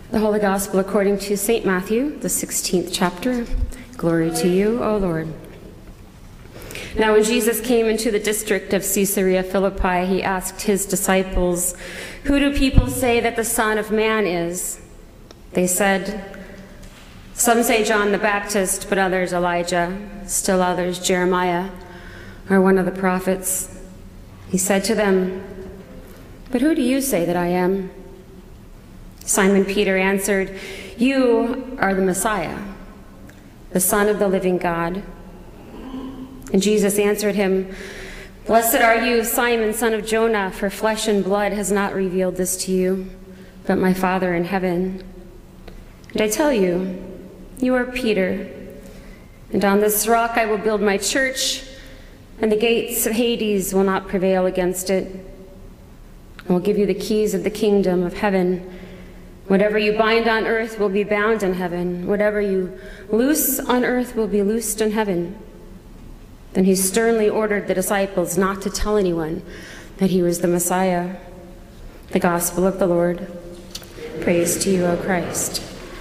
The Holy Gospel according to St. Matthew, the 16th chapter. Glory to you, O Lord. Now when Jesus came into the district of Caesarea Philippi, he asked his disciples, "Who do people say that the Son of Man is?" They said, "Some say John the Baptist, but others Elijah, still others Jeremiah, or one of the prophets." He said to them, "But who do you say that I am?" Simon Peter answered, "You are the Messiah, the Son of the living God." And Jesus answered him, "Blessed are you, Simon, son of Jonah, for flesh and blood has not revealed this to you, but my Father in heaven. And I tell you, you are Peter, and on this rock I will build my church, and the gates of Hades will not prevail against it. I will give you the keys of the kingdom of heaven. Whatever you bind on earth will be bound in heaven. Whatever you loose on earth will be loosed in heaven." Then he sternly ordered the disciples not to tell anyone that he was the Messiah. The Gospel of the Lord. Praise to you, O Christ.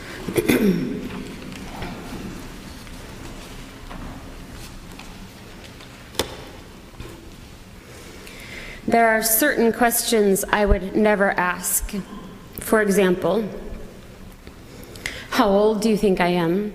There are certain questions I would never ask. For example, how old do you think I am?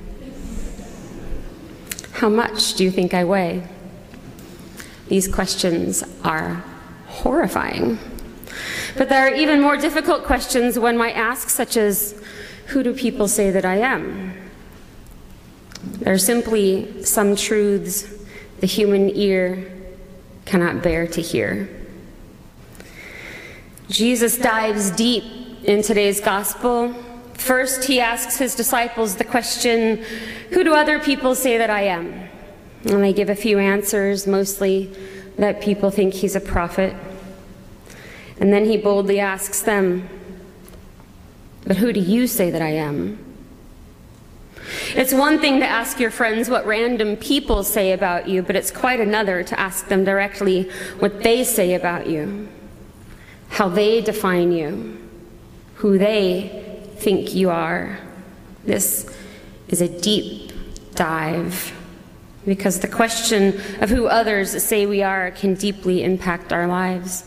How much do you think I weigh? These questions are horrifying. But there are even more difficult questions one might ask, such as, who do people say that I am? There are simply some truths the human ear cannot bear to hear. Jesus dives deep in today's gospel. First, he asks his disciples the question, who do other people say that I am? And they give a few answers, mostly that people think he's a prophet. And then he boldly asks them, but who do you say that I am? It's one thing to ask your friends what random people say about you, but it's quite another to ask them directly what they say about you, how they define you, who they think you are. This is a deep dive, because the question of who others say we are can deeply impact our lives.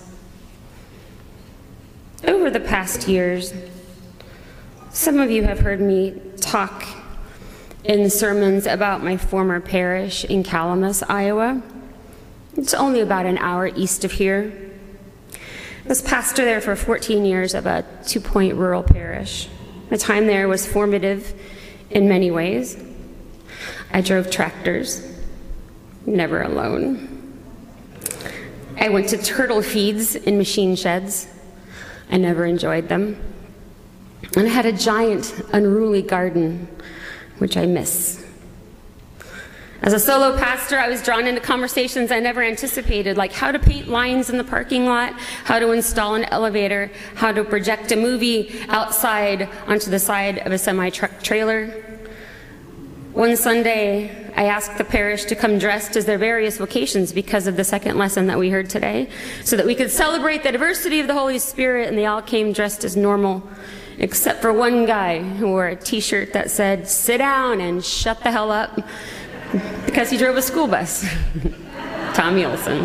Over the past years, some of you have heard me talk in sermons about my former parish in Calamus, Iowa. It's only about an hour east of here. I was pastor there for 14 years of a 2-point rural parish. My time there was formative in many ways. I drove tractors, never alone. I went to turtle feeds in machine sheds. I never enjoyed them. And I had a giant, unruly garden, which I miss. As a solo pastor, I was drawn into conversations I never anticipated, like how to paint lines in the parking lot, how to install an elevator, how to project a movie outside onto the side of a semi-truck trailer. One Sunday, I asked the parish to come dressed as their various vocations because of the second lesson that we heard today, so that we could celebrate the diversity of the Holy Spirit, and they all came dressed as normal, except for one guy who wore a t-shirt that said, "Sit down and shut the hell up," because he drove a school bus. Tommy Olson.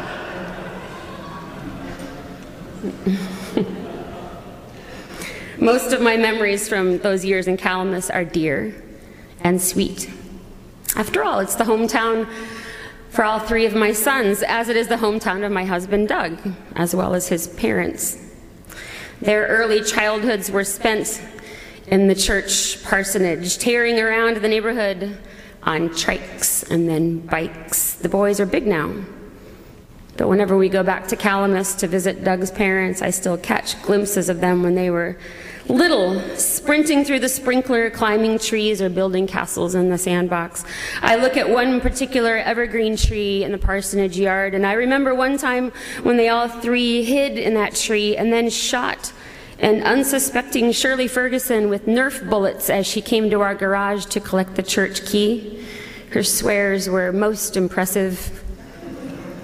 Most of my memories from those years in Calamus are dear and sweet. After all, it's the hometown for all 3 of my sons, as it is the hometown of my husband, Doug, as well as his parents. Their early childhoods were spent in the church parsonage, tearing around the neighborhood on trikes and then bikes. The boys are big now. But whenever we go back to Calamus to visit Doug's parents, I still catch glimpses of them when they were little, sprinting through the sprinkler, climbing trees, or building castles in the sandbox. I look at one particular evergreen tree in the parsonage yard, and I remember one time when they all 3 hid in that tree and then shot an unsuspecting Shirley Ferguson with Nerf bullets as she came to our garage to collect the church key. Her swears were most impressive.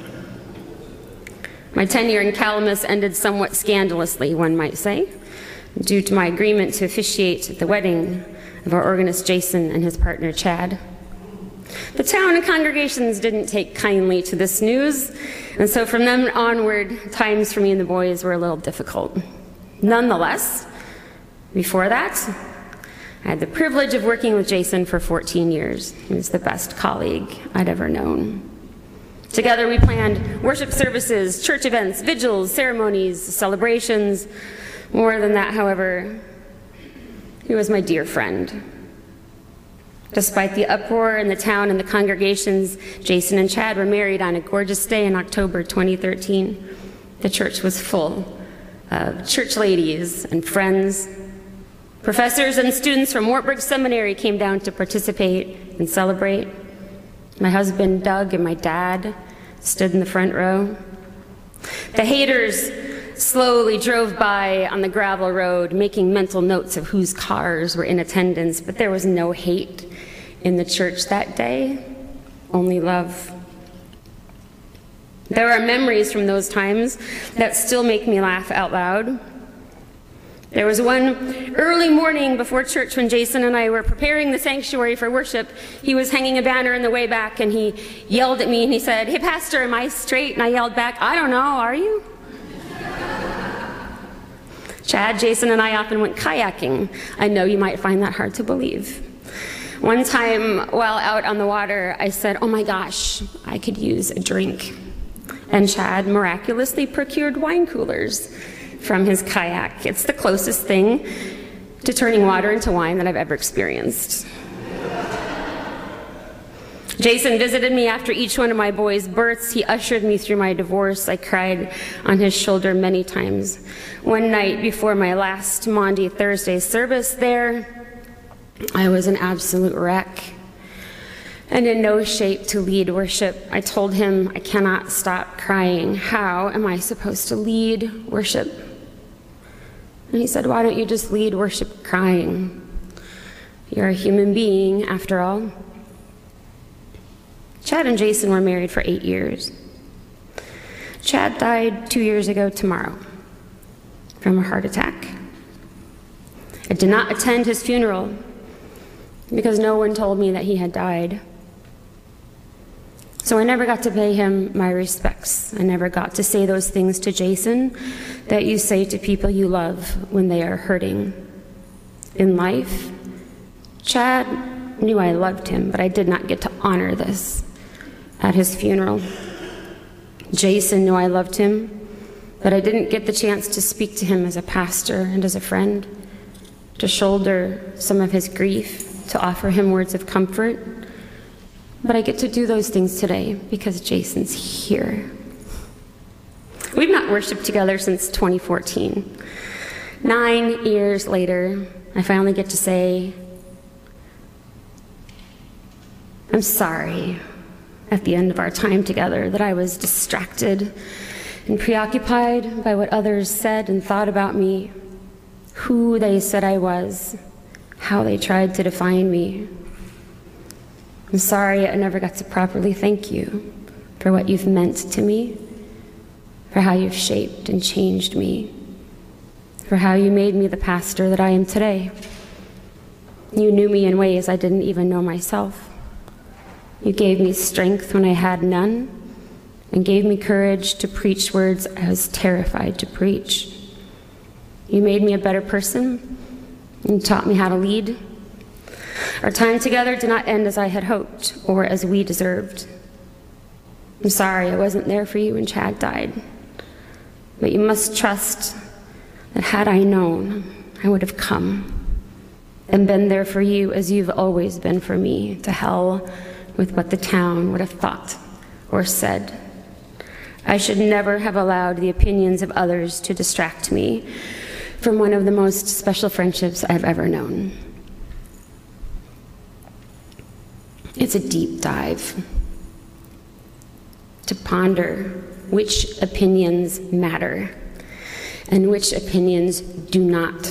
My tenure in Calamus ended somewhat scandalously, one might say. due to my agreement to officiate at the wedding of our organist Jason and his partner Chad. The town and congregations didn't take kindly to this news, and so from then onward, times for me and the boys were a little difficult. Nonetheless, before that, I had the privilege of working with Jason for 14 years. He was the best colleague I'd ever known. Together we planned worship services, church events, vigils, ceremonies, celebrations. More than that, however, he was my dear friend. Despite the uproar in the town and the congregations, Jason and Chad were married on a gorgeous day in October 2013. The church was full of church ladies and friends. Professors and students from Wartburg Seminary came down to participate and celebrate. My husband, Doug, and my dad stood in the front row. The haters slowly drove by on the gravel road, making mental notes of whose cars were in attendance, but there was no hate in the church that day, only love. There are memories from those times that still make me laugh out loud. There was one early morning before church when Jason and I were preparing the sanctuary for worship. He was hanging a banner in the way back, and he yelled at me, and he said, "Hey, Pastor, am I straight?" And I yelled back, "I don't know, are you?" Chad, Jason, and I often went kayaking. I know you might find that hard to believe. One time, while out on the water, I said, "Oh my gosh, I could use a drink." And Chad miraculously procured wine coolers from his kayak. It's the closest thing to turning water into wine that I've ever experienced. Jason visited me after each one of my boys' births. He ushered me through my divorce. I cried on his shoulder many times. One night before my last Maundy Thursday service there, I was an absolute wreck and in no shape to lead worship. I told him, "I cannot stop crying. How am I supposed to lead worship?" And he said, "Why don't you just lead worship crying? You're a human being, after all." Chad and Jason were married for 8 years. Chad died 2 years ago tomorrow from a heart attack. I did not attend his funeral because no one told me that he had died. So I never got to pay him my respects. I never got to say those things to Jason that you say to people you love when they are hurting. In life, Chad knew I loved him, but I did not get to honor this at his funeral. Jason knew I loved him, but I didn't get the chance to speak to him as a pastor and as a friend, to shoulder some of his grief, to offer him words of comfort. But I get to do those things today because Jason's here. We've not worshiped together since 2014. 9 years later, I finally get to say, "I'm sorry," at the end of our time together, that I was distracted and preoccupied by what others said and thought about me, who they said I was, how they tried to define me. I'm sorry I never got to properly thank you for what you've meant to me, for how you've shaped and changed me, for how you made me the pastor that I am today. You knew me in ways I didn't even know myself. You gave me strength when I had none, and gave me courage to preach words I was terrified to preach. You made me a better person, and taught me how to lead. Our time together did not end as I had hoped, or as we deserved. I'm sorry I wasn't there for you when Chad died, but you must trust that had I known, I would have come and been there for you as you've always been for me, to hell with what the town would have thought or said. I should never have allowed the opinions of others to distract me from one of the most special friendships I've ever known. It's a deep dive to ponder which opinions matter and which opinions do not.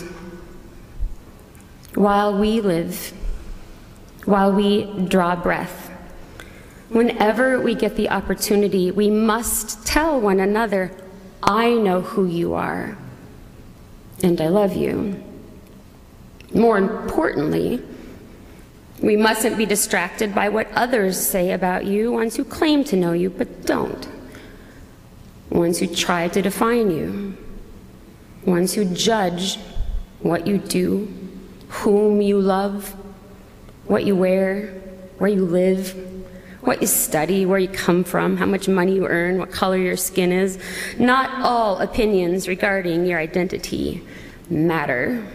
While we live, while we draw breath, whenever we get the opportunity, we must tell one another, "I know who you are, and I love you. More importantly, we mustn't be distracted by what others say about you, ones who claim to know you but don't, ones who try to define you, ones who judge what you do, whom you love, what you wear, where you live, what you study, where you come from, how much money you earn, what color your skin is. Not all opinions regarding your identity matter.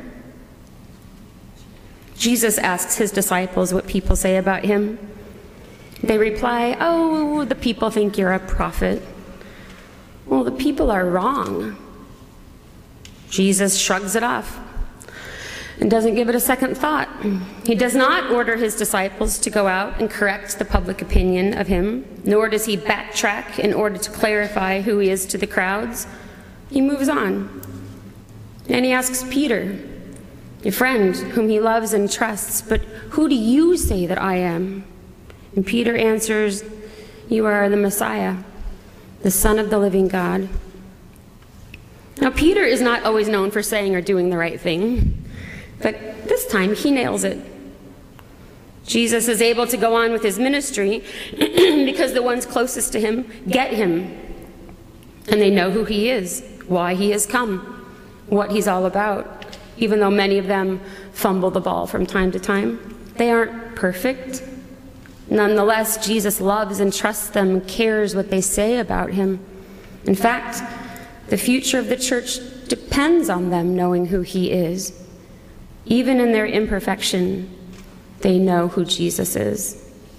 Jesus asks his disciples what people say about him. They reply, "Oh, the people think you're a prophet." Well, the people are wrong. Jesus shrugs it off and doesn't give it a second thought. He does not order his disciples to go out and correct the public opinion of him, nor does he backtrack in order to clarify who he is to the crowds. He moves on. And he asks Peter, a friend whom he loves and trusts, "But who do you say that I am?" And Peter answers, "You are the Messiah, the Son of the living God." Now, Peter is not always known for saying or doing the right thing, but this time he nails it. Jesus is able to go on with his ministry because the ones closest to him get him, and they know who he is, why he has come, what he's all about. Even though many of them fumble the ball from time to time, they aren't perfect. Nonetheless, Jesus loves and trusts them and cares what they say about him. In fact, the future of the church depends on them knowing who he is. Even in their imperfection, they know who Jesus is.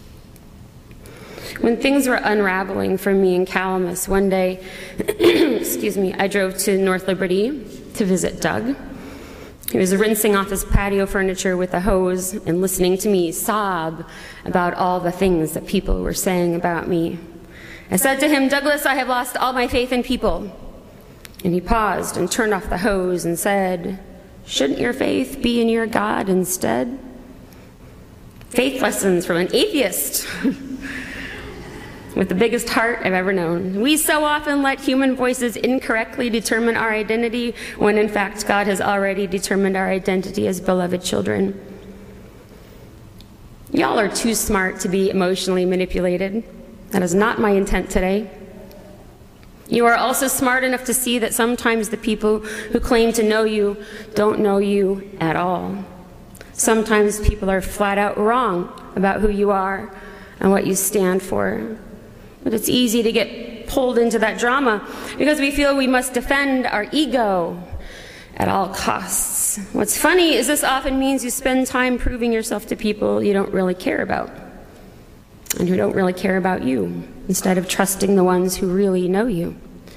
When things were unraveling for me in Calamus, one day, I drove to North Liberty to visit Doug. He was rinsing off his patio furniture with a hose and listening to me sob about all the things that people were saying about me. I said to him, "Douglas, I have lost all my faith in people." And he paused and turned off the hose and said, "Shouldn't your faith be in your God instead?" Faith lessons from an atheist with the biggest heart I've ever known. We so often let human voices incorrectly determine our identity when in fact God has already determined our identity as beloved children. Y'all are too smart to be emotionally manipulated. That is not my intent today. You are also smart enough to see that sometimes the people who claim to know you don't know you at all. Sometimes people are flat out wrong about who you are and what you stand for. But it's easy to get pulled into that drama because we feel we must defend our ego at all costs. What's funny is this often means you spend time proving yourself to people you don't really care about and who don't really care about you, instead of trusting the ones who really know you.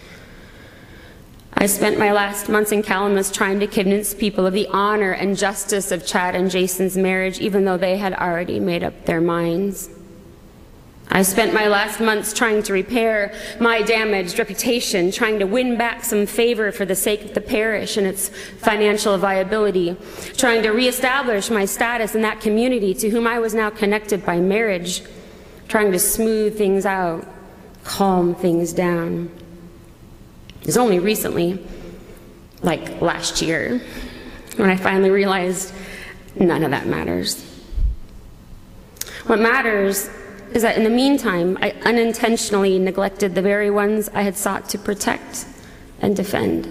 I spent my last months in Calamus trying to convince people of the honor and justice of Chad and Jason's marriage, even though they had already made up their minds. I spent my last months trying to repair my damaged reputation, trying to win back some favor for the sake of the parish and its financial viability, trying to reestablish my status in that community to whom I was now connected by marriage, trying to smooth things out, calm things down. It was only recently, like last year, when I finally realized none of that matters. What matters is that in the meantime, I unintentionally neglected the very ones I had sought to protect and defend.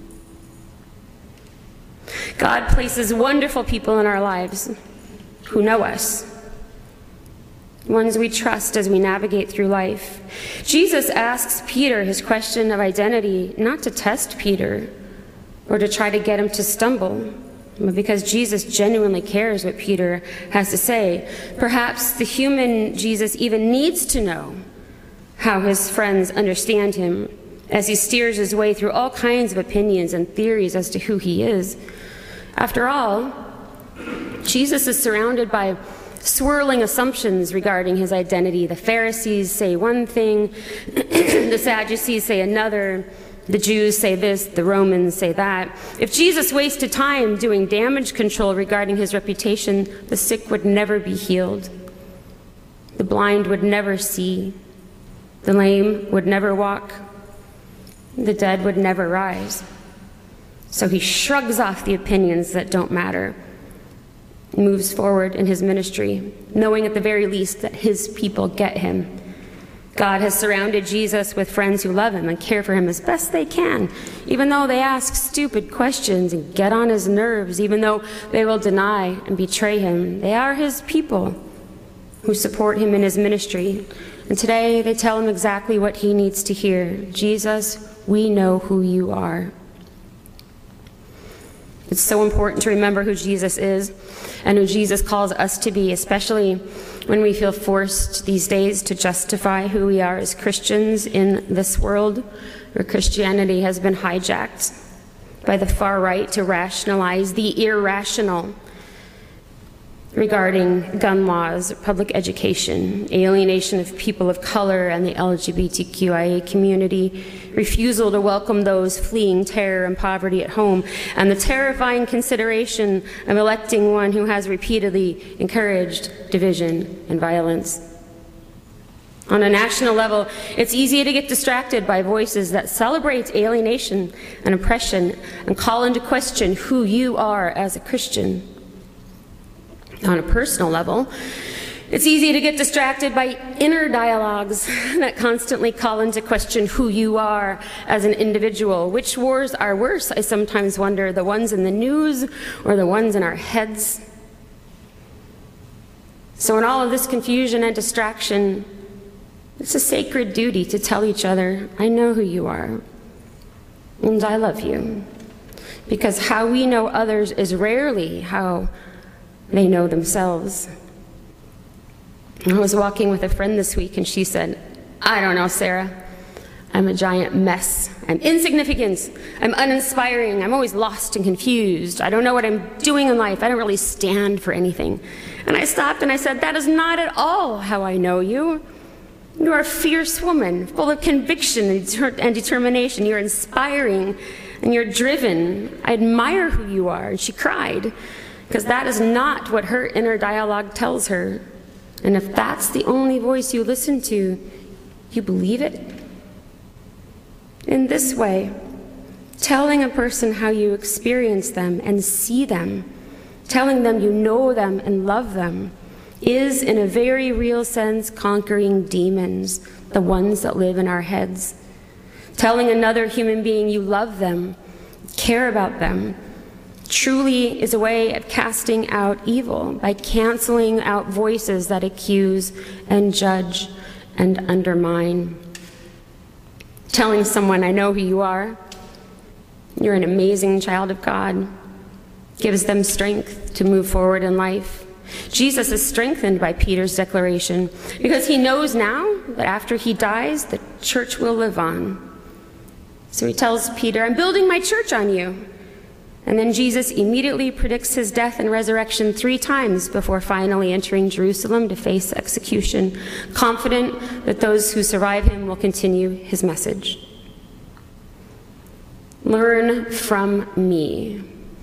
God places wonderful people in our lives who know us, ones we trust as we navigate through life. Jesus asks Peter his question of identity not to test Peter or to try to get him to stumble, but because Jesus genuinely cares what Peter has to say. Perhaps the human Jesus even needs to know how his friends understand him as he steers his way through all kinds of opinions and theories as to who he is. After all, Jesus is surrounded by swirling assumptions regarding his identity. The Pharisees say one thing, the Sadducees say another, the Jews say this, the Romans say that. If Jesus wasted time doing damage control regarding his reputation, the sick would never be healed. The blind would never see. The lame would never walk. The dead would never rise. So he shrugs off the opinions that don't matter, moves forward in his ministry, knowing at the very least that his people get him. God has surrounded Jesus with friends who love him and care for him as best they can, even though they ask stupid questions and get on his nerves, even though they will deny and betray him. They are his people who support him in his ministry. And today they tell him exactly what he needs to hear. Jesus, we know who you are. It's so important to remember who Jesus is and who Jesus calls us to be, especially when we feel forced these days to justify who we are as Christians in this world where Christianity has been hijacked by the far right to rationalize the irrational regarding gun laws, public education, alienation of people of color and the LGBTQIA community, refusal to welcome those fleeing terror and poverty at home, and the terrifying consideration of electing one who has repeatedly encouraged division and violence. On a national level, it's easy to get distracted by voices that celebrate alienation and oppression and call into question who you are as a Christian. On a personal level, it's easy to get distracted by inner dialogues that constantly call into question who you are as an individual. Which wars are worse, I sometimes wonder, the ones in the news or the ones in our heads? So in all of this confusion and distraction, it's a sacred duty to tell each other, I know who you are, and I love you. Because how we know others is rarely how they know themselves. I was walking with a friend this week and she said, I don't know, Sarah. I'm a giant mess. I'm insignificant. I'm uninspiring. I'm always lost and confused. I don't know what I'm doing in life. I don't really stand for anything. And I stopped and I said, that is not at all how I know you. You are a fierce woman, full of conviction and determination. You're inspiring and you're driven. I admire who you are. And she cried, because that is not what her inner dialogue tells her. And if that's the only voice you listen to, you believe it? In this way, telling a person how you experience them and see them, telling them you know them and love them, is in a very real sense conquering demons, the ones that live in our heads. Telling another human being you love them, care about them, truly is a way of casting out evil by canceling out voices that accuse and judge and undermine. Telling someone, I know who you are, you're an amazing child of God, gives them strength to move forward in life. Jesus is strengthened by Peter's declaration because he knows now that after he dies, the church will live on. So he tells Peter, I'm building my church on you. And then Jesus immediately predicts his death and resurrection 3 times before finally entering Jerusalem to face execution, confident that those who survive him will continue his message. Learn from me.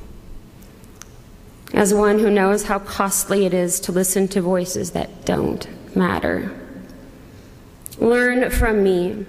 As one who knows how costly it is to listen to voices that don't matter. Learn from me.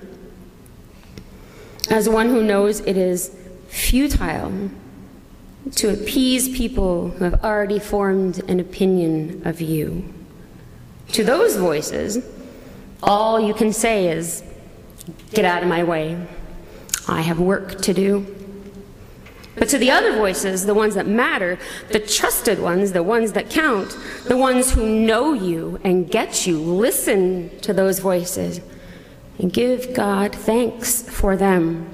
As one who knows it is futile to appease people who have already formed an opinion of you. To those voices, all you can say is, get out of my way. I have work to do. But to the other voices, the ones that matter, the trusted ones, the ones that count, the ones who know you and get you, listen to those voices and give God thanks for them.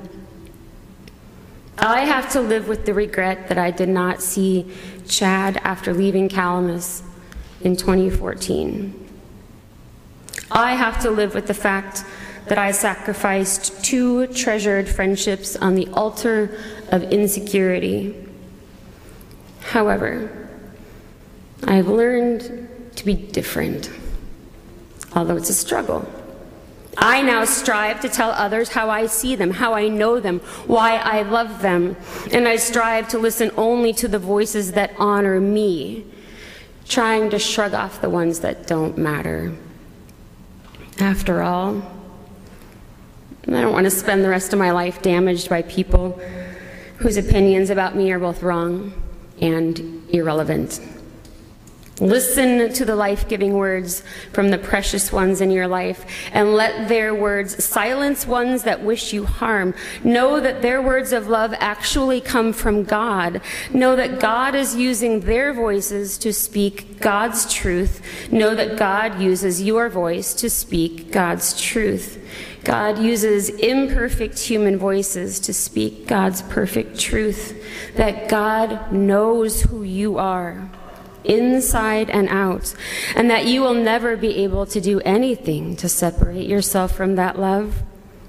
I have to live with the regret that I did not see Chad after leaving Calamus in 2014. I have to live with the fact that I sacrificed 2 treasured friendships on the altar of insecurity. However, I've learned to be different, although it's a struggle. I now strive to tell others how I see them, how I know them, why I love them, and I strive to listen only to the voices that honor me, trying to shrug off the ones that don't matter. After all, I don't want to spend the rest of my life damaged by people whose opinions about me are both wrong and irrelevant. Listen to the life-giving words from the precious ones in your life, and let their words silence ones that wish you harm. Know that their words of love actually come from God. Know that God is using their voices to speak God's truth. Know that God uses your voice to speak God's truth. God uses imperfect human voices to speak God's perfect truth. That God knows who you are, inside and out, and that you will never be able to do anything to separate yourself from that love.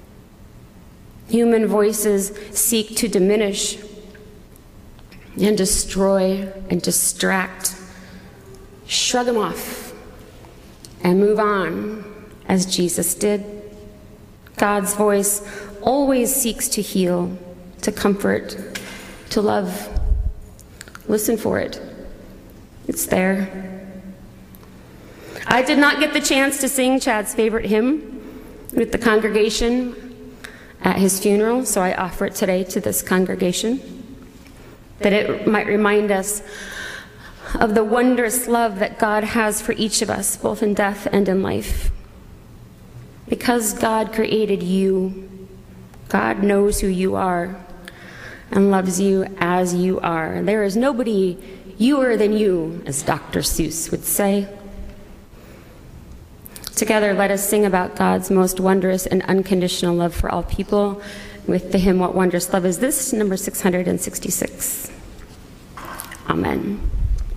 Human voices seek to diminish and destroy and distract. Shrug them off and move on, as Jesus did. God's voice always seeks to heal, to comfort, to love. Listen for it. It's there. I did not get the chance to sing Chad's favorite hymn with the congregation at his funeral, so I offer it today to this congregation, that it might remind us of the wondrous love that God has for each of us, both in death and in life. Because God created you, God knows who you are and loves you as you are. There is nobody youer than you, as Dr. Seuss would say. Together, let us sing about God's most wondrous and unconditional love for all people with the hymn, What Wondrous Love Is This, number 666. Amen.